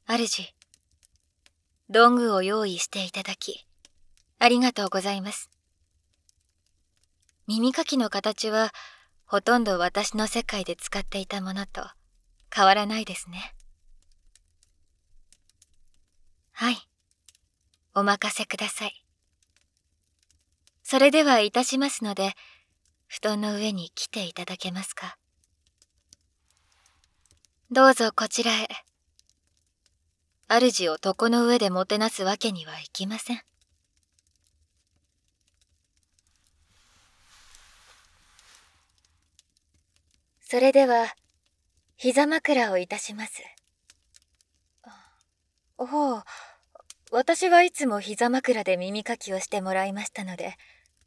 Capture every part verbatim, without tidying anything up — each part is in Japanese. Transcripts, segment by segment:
主、道具を用意していただき、ありがとうございます。耳かきの形は、ほとんど私の世界で使っていたものと変わらないですね。はい、お任せください。それではいたしますので、布団の上に来ていただけますか。どうぞこちらへ。主を床の上でもてなすわけにはいきません。それでは、膝枕をいたします。ほう、私はいつも膝枕で耳かきをしてもらいましたので。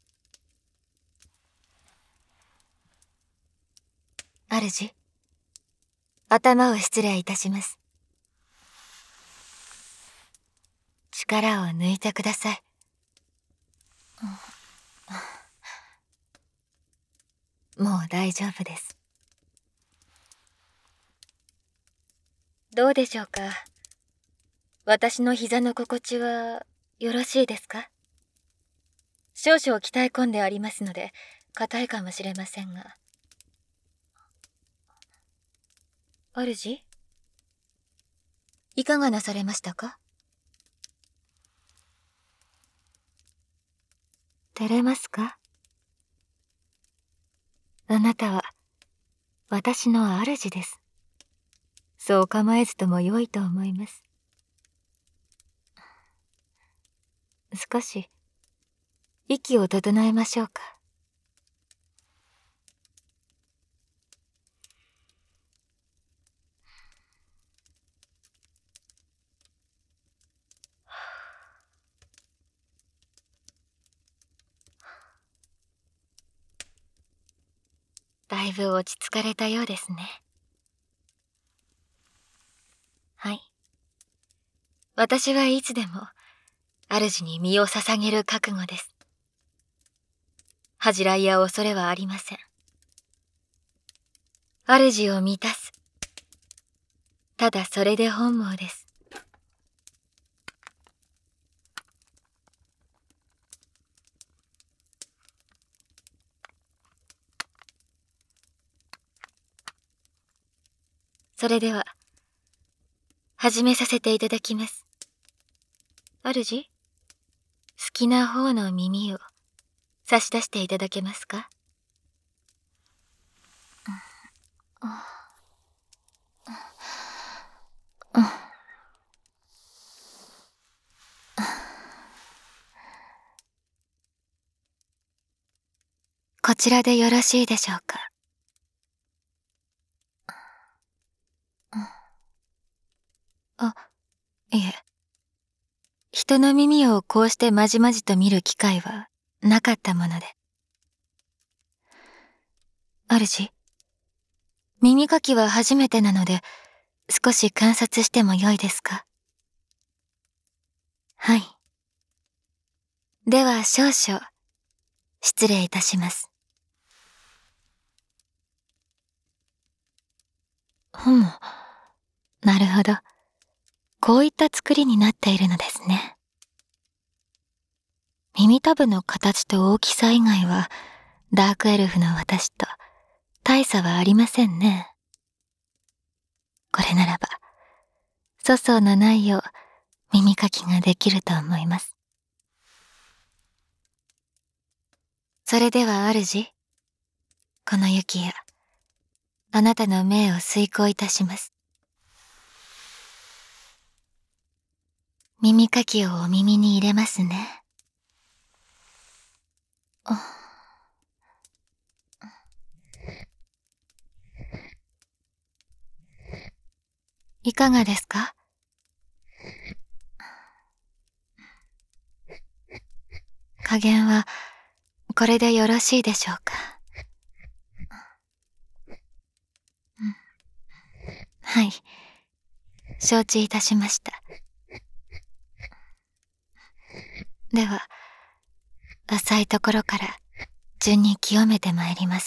主、頭を失礼いたします。力を抜いてください。もう大丈夫です。どうでしょうか。私の膝の心地はよろしいですか。少々鍛え込んでありますので硬いかもしれませんが。主、いかがなされましたか。照れますか。あなたは私の主です。そう構えずとも良いと思います。少し息を整えましょうか。だいぶ落ち着かれたようですね。はい。私はいつでも主に身を捧げる覚悟です。恥じらいや恐れはありません。主を満たす。ただそれで本望です。それでは始めさせていただきます。主、好きな方の耳を差し出していただけますか。こちらでよろしいでしょうか。あ、いえ。人の耳をこうしてまじまじと見る機会はなかったもので。主、耳かきは初めてなので、少し観察してもよいですか。はい。では少々、失礼いたします。ふむ、なるほど。こういった作りになっているのですね。耳たぶの形と大きさ以外は、ダークエルフの私と大差はありませんね。これならば、粗相のないよう耳かきができると思います。それでは主、この雪や、あなたの命を遂行いたします。耳かきをお耳に入れますね。いかがですか。加減はこれでよろしいでしょうか。うん、はい、承知いたしました。では、浅いところから順に清めてまいります。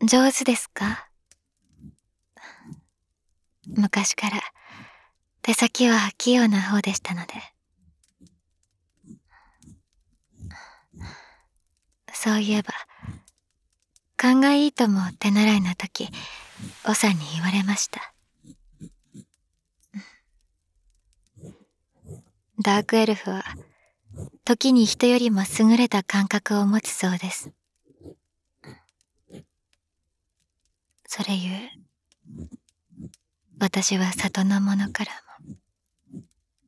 上手ですか？昔から手先は器用な方でしたので。そういえば、勘がいいとも手習いの時、おさんに言われました。ダークエルフは、時に人よりも優れた感覚を持つそうです。それゆえ、私は里の者からも。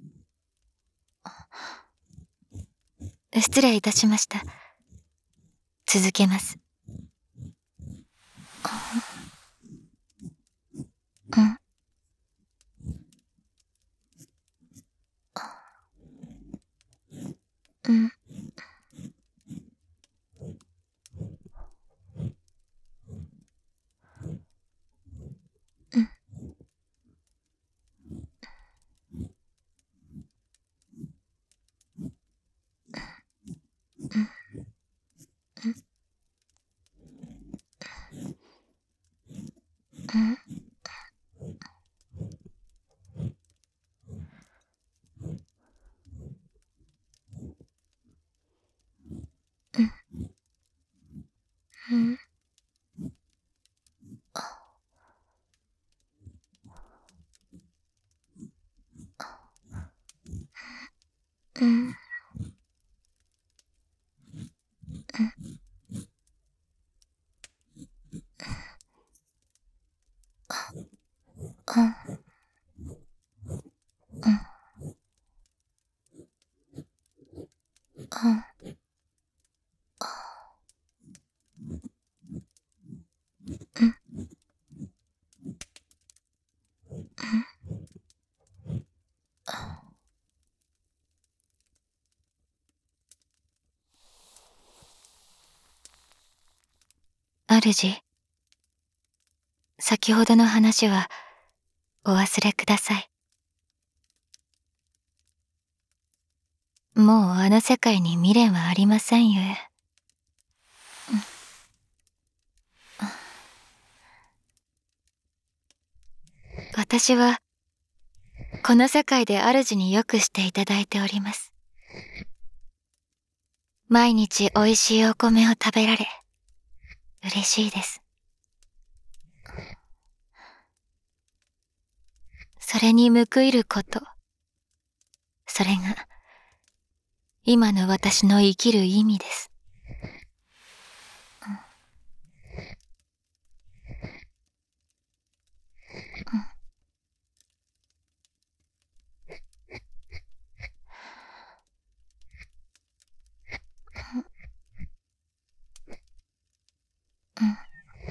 失礼いたしました。続けます。うん。うん。うん。うん。うん。うん。うん。うん。主、先ほどの話はお忘れください。もうあの世界に未練はありませんゆえ。私はこの世界で主によくしていただいております。毎日美味しいお米を食べられ嬉しいです。それに報いること、それが今の私の生きる意味です。うん。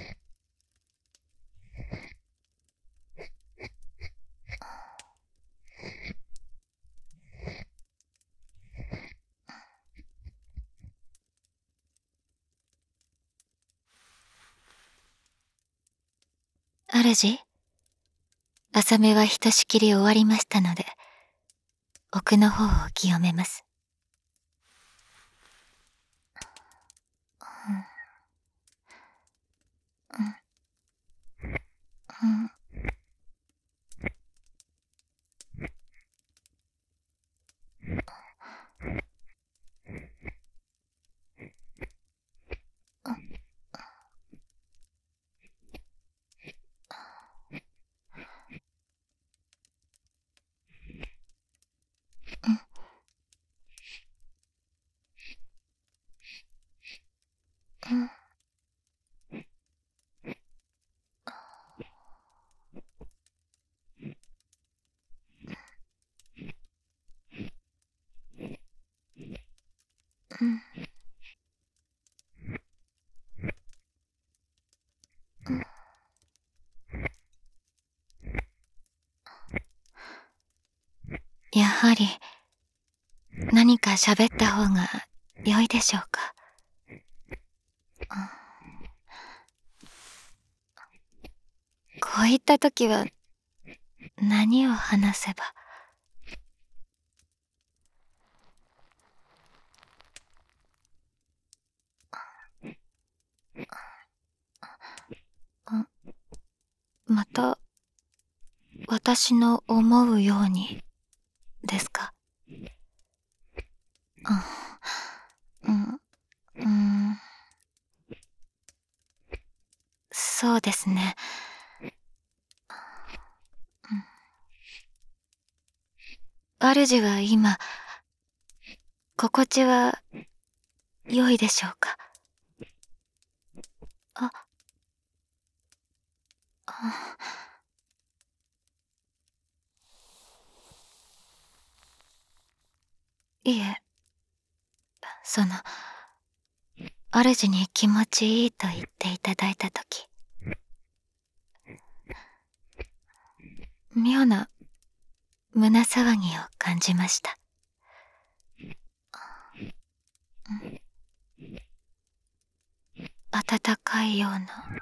主、朝目はひとしきり終わりましたので、奥の方を清めます。うん。うん。うん。うん。やはり何か喋った方が良いでしょうか。こういった時は何を話せば。 また私の思うようにですか？うん、うん、そうですね。主は今、心地は良いでしょうか？あ、あ、いえ、その、主に気持ちいいと言っていただいたとき、妙な胸騒ぎを感じました。温かいような、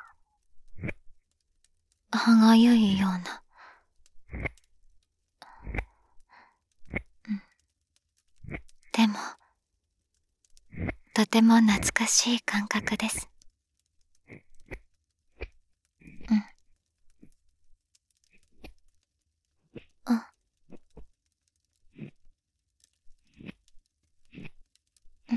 歯がゆいような、でも、とても懐かしい感覚です。うん。あ、うん。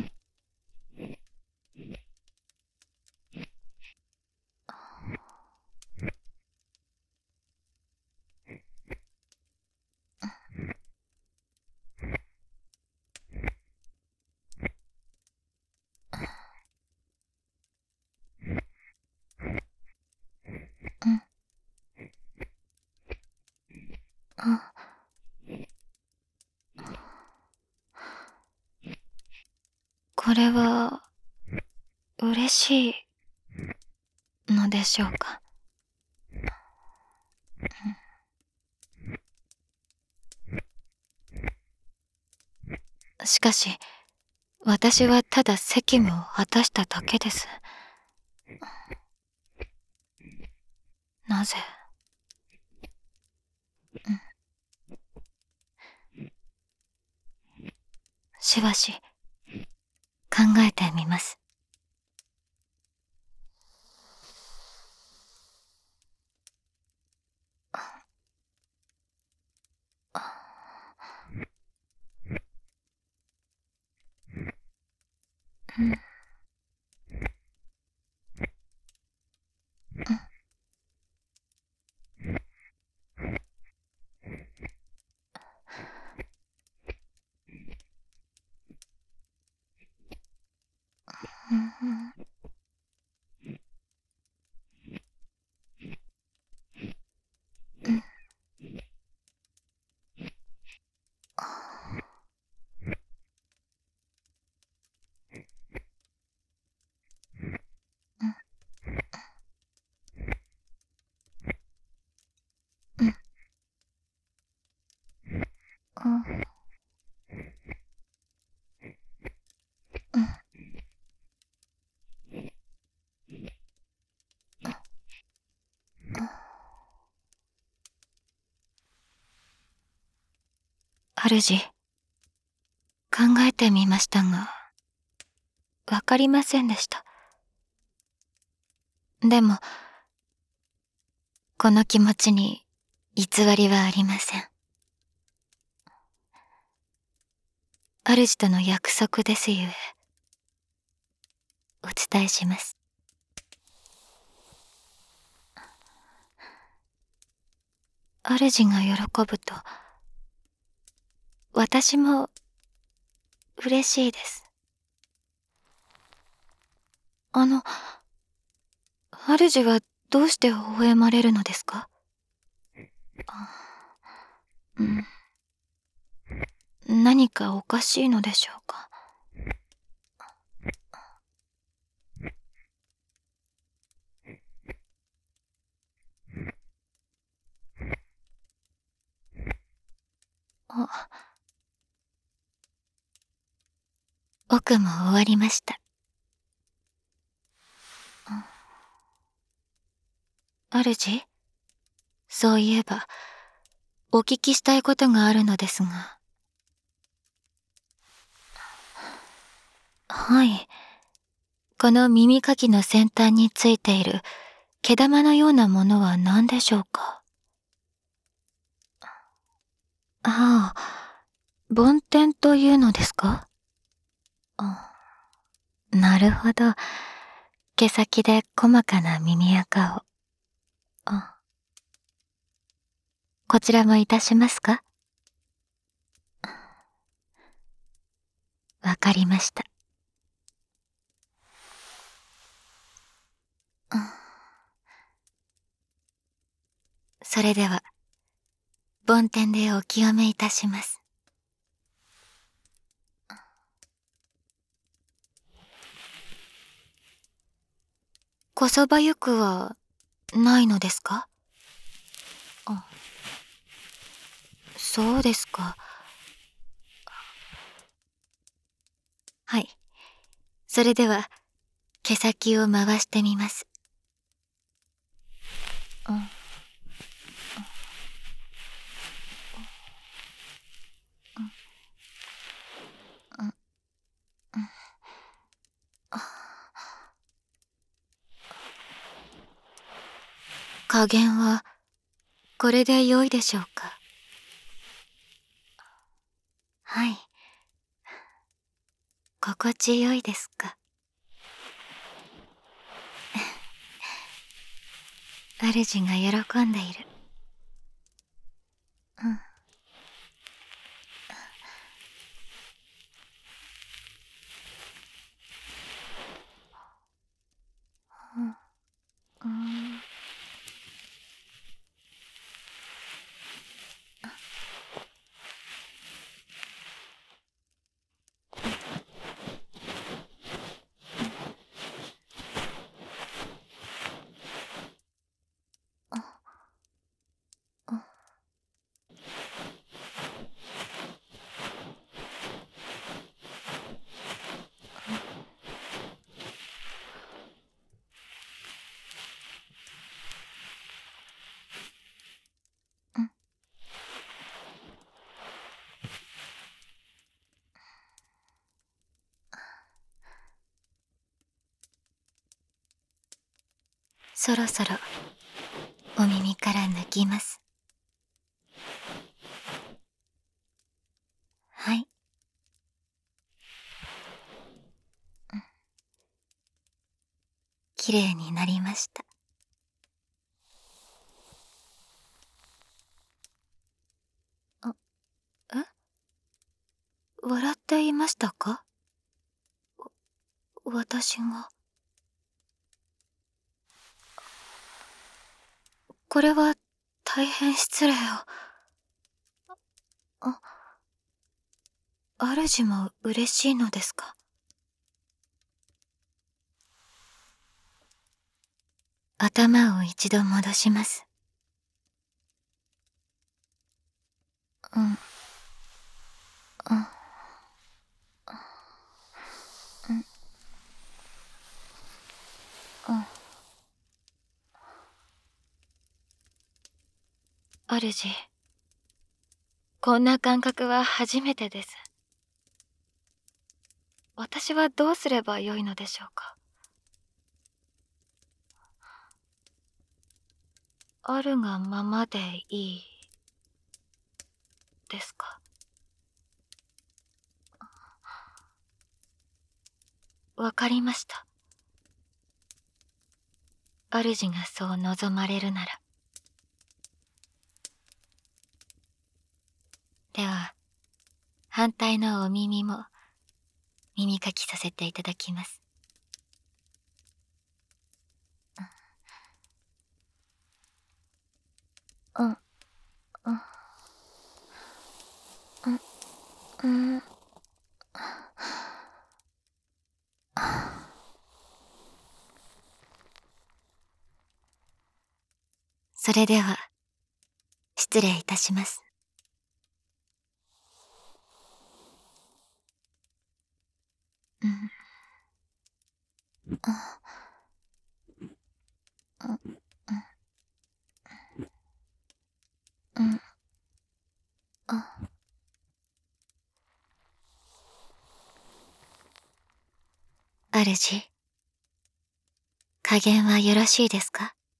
うん。あ、これは、嬉しいのでしょうか？しかし、私はただ責務を果たしただけです。なぜ？うん。しばし、考えてみます。うん。うん。うん。うん。うん。うん。主、考えてみましたが、わかりませんでした。でも、この気持ちに偽りはありません。主との約束ですゆえ、お伝えします。主が喜ぶと、私も嬉しいです。あの、主はどうして微笑まれるのですか？あ、うん。何かおかしいのでしょうか？あ、僕も終わりました。主、そういえば、お聞きしたいことがあるのですが。はい。この耳かきの先端についている毛玉のようなものは何でしょうか？ああ、梵天というのですか？あ、なるほど。毛先で細かな耳垢を。あ、こちらもいたしますか？わかりました。うん、それでは、梵天でお清めいたします。こそばゆくはないのですか？あ、そうですか。はい。それでは、毛先を回してみます。うん、うん、うん、加減は、これで良いでしょうか？はい。心地よいですか？主が喜んでいる。うん。うん。うん。うん。そろそろお耳から抜きます。はい。うん、きれいになりました。あ、え？笑っていましたか？私が。これは大変失礼を。あ、主も嬉しいのですか？頭を一度戻します。うん、うん、うん、うん。主、こんな感覚は初めてです。私はどうすればよいのでしょうか？あるがままでいいですか？わかりました。主がそう望まれるなら。では、反対のお耳も耳かきさせていただきます。うん、うん、うん、うん。それでは、失礼いたします。うん、うん、うん、うん、うん。主、加減はよろしいですか？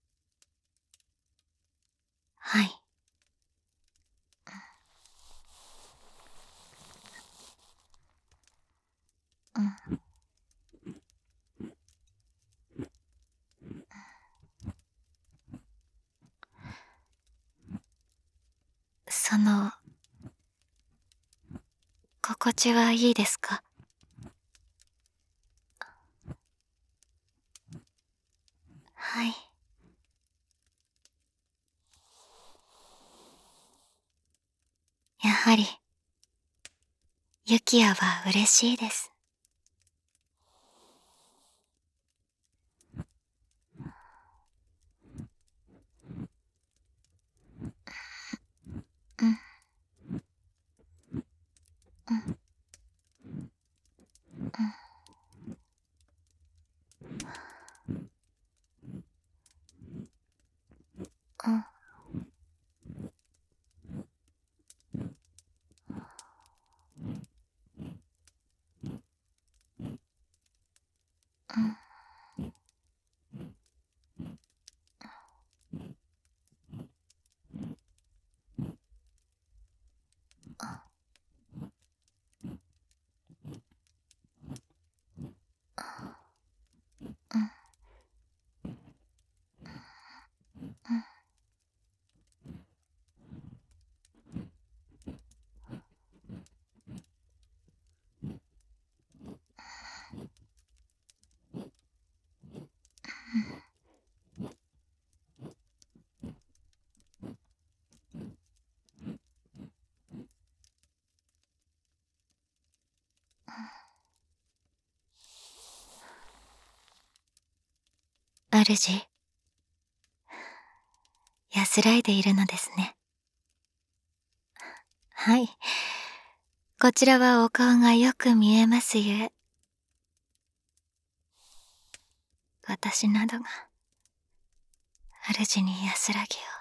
はい。うん。その、心地はいいですか？はい。やはり、ユキヤは嬉しいです。うん。うん。うん。うん。うん。うん。うん。主、安らいでいるのですね。はい。こちらはお顔がよく見えますゆえ。私などが、主に安らぎを。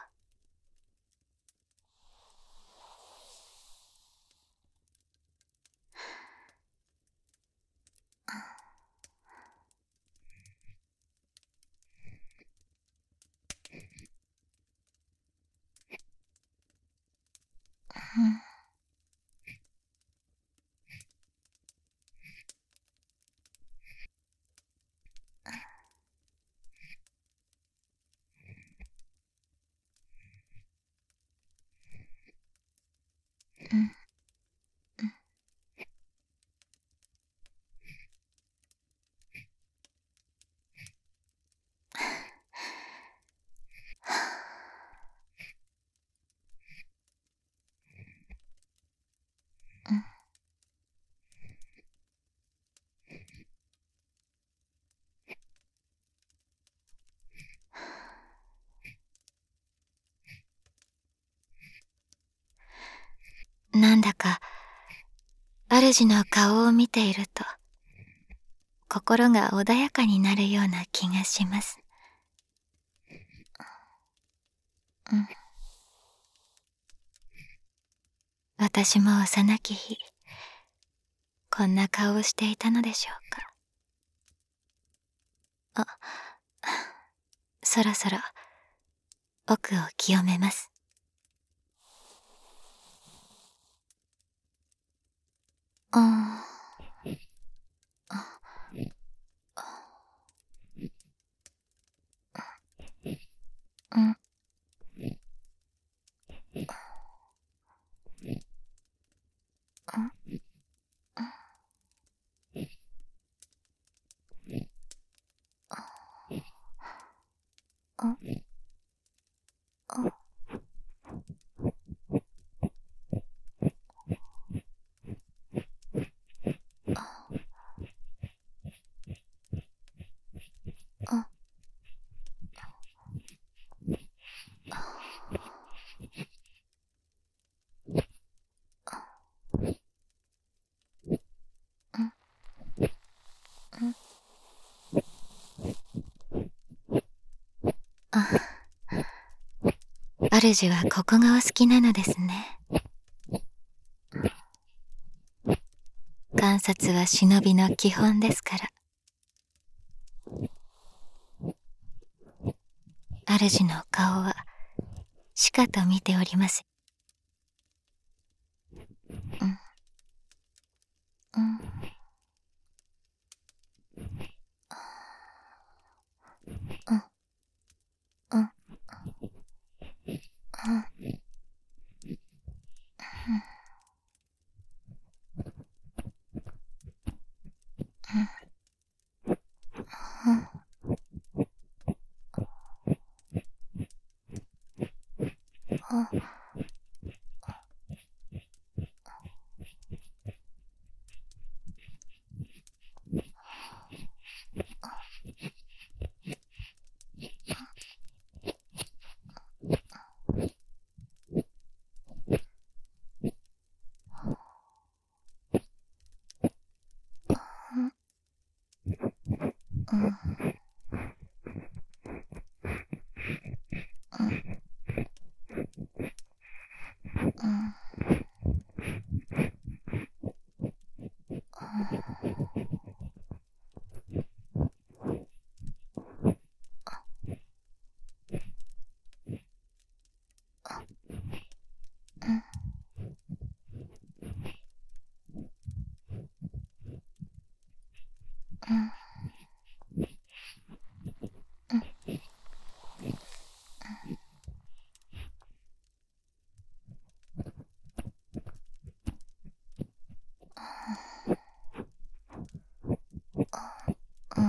うん。うん。うん。なんだか、主の顔を見ていると、心が穏やかになるような気がします。うん。私も幼き日、こんな顔をしていたのでしょうか。あ、そろそろ、奥を清めます。うん。うん。うん。うん。うん。うん。あ、主はここがお好きなのですね。観察は忍びの基本ですから。主の顔はしかと見ております。うん。うん。うん。うん。うん。うん。うん。うん。うん。うん。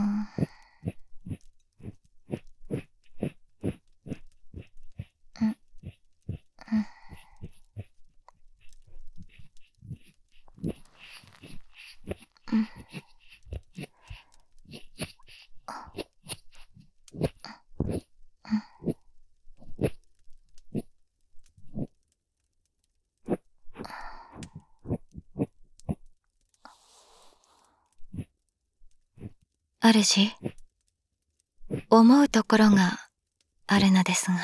主、思うところがあるのですが、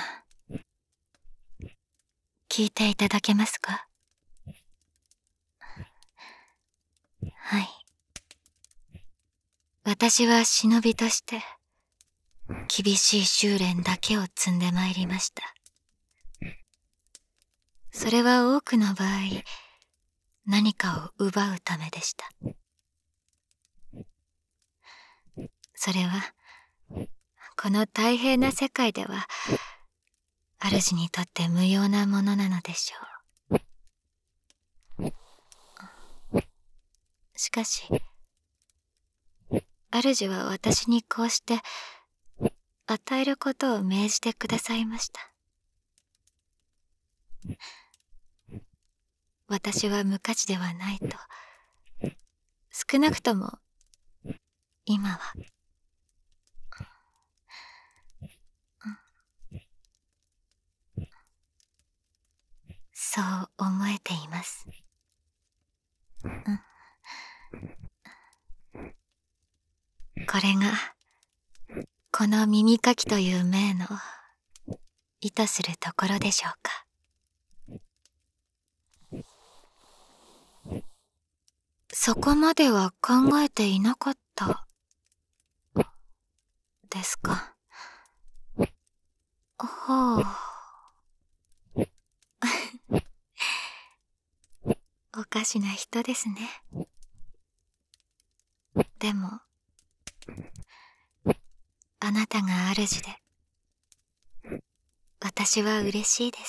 聞いていただけますか？はい。私は忍びとして、厳しい修練だけを積んでまいりました。それは多くの場合、何かを奪うためでした。それは、この太平な世界では、主にとって無用なものなのでしょう。しかし、主は私にこうして、与えることを命じてくださいました。私は無価値ではないと、少なくとも、今は。そう思えています。うん。これが、この耳かきという命の意図するところでしょうか。そこまでは考えていなかったですか。ほう。おかしな人ですね。でも、あなたが主で、私は嬉しいです。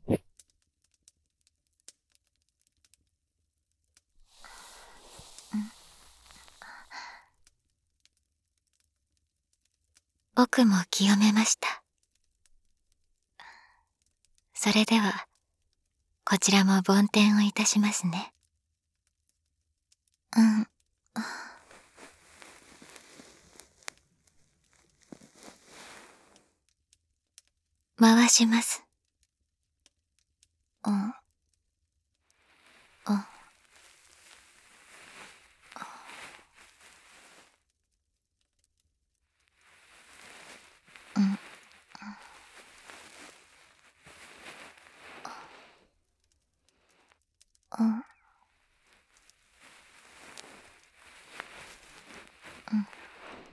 僕も清めました。それでは、こちらも梵天をいたしますね。うん。回します。うん。うん。うん。うん。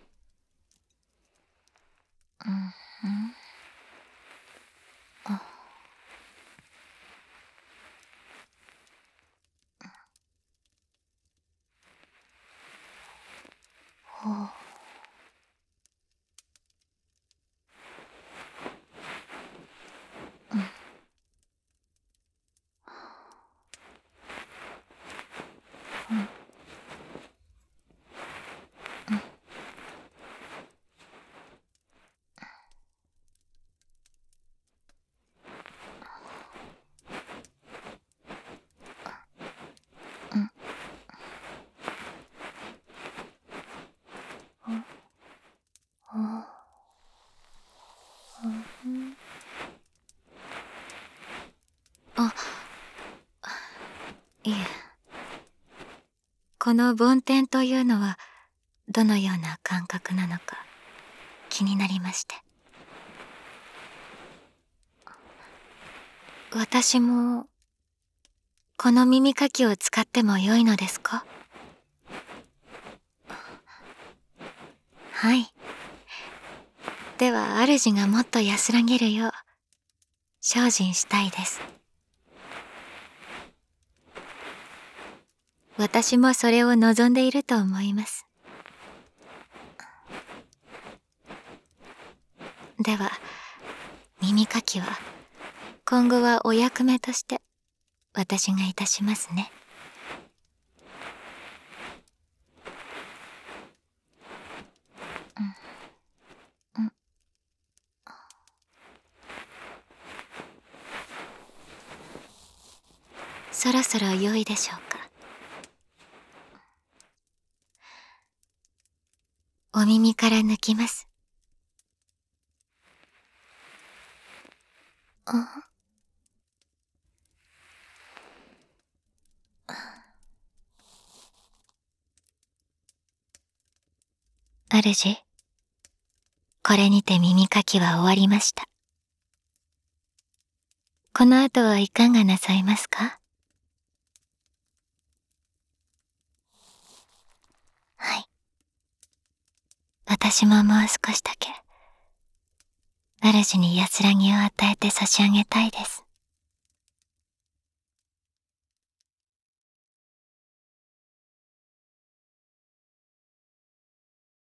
うん。うん。 この梵天というのはどのような感覚なのか気になりまして。私もこの耳かきを使ってもよいのですか？はい。では主がもっと安らげるよう精進したいです。私もそれを望んでいると思います。では耳かきは今後はお役目として私がいたしますね。うん、うん、そろそろ良いでしょうか。お耳から抜きます。あ、主、これにて耳かきは終わりました。この後はいかがなさいますか？はい。私ももう少しだけ主に安らぎを与えて差し上げたいです。